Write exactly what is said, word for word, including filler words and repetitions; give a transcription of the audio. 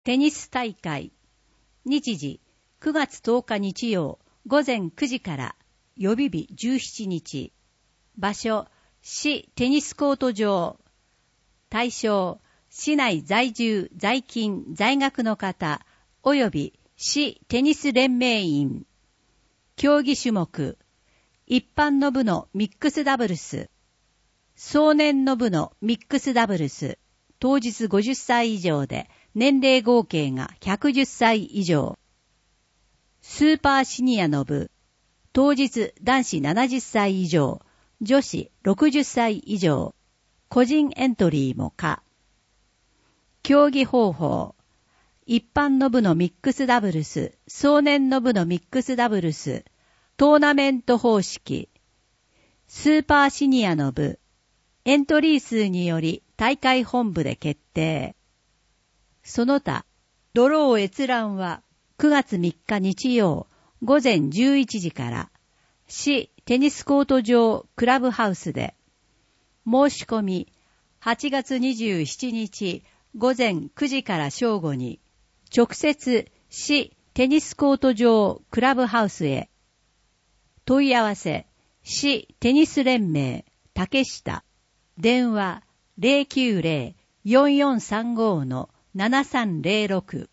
テニス大会。日時くがつとおか日曜午前くじから予備日じゅうしちにち。場所市テニスコート場。対象市内在住在勤在学の方および市テニス連盟員。競技種目一般の部のミックスダブルス、壮年の部のミックスダブルス、当日ごじゅっさい以上で年齢合計がひゃくじゅっさい以上。スーパーシニアの部、当日男子ななじゅっさい以上、女子ろくじゅっさい以上。個人エントリーも可。競技方法、一般の部のミックスダブルス、壮年の部のミックスダブルス、トーナメント方式。スーパーシニアの部、エントリー数により大会本部で決定。その他、ドロー閲覧はくがつみっか日曜午前じゅういちじから市テニスコート場クラブハウスで、申し込みはちがつにじゅうしちにち午前くじから正午に直接市テニスコート場クラブハウスへ。問い合わせ市テニス連盟竹下、電話 ゼロきゅうゼロ よんよんさんご ななさんゼロろく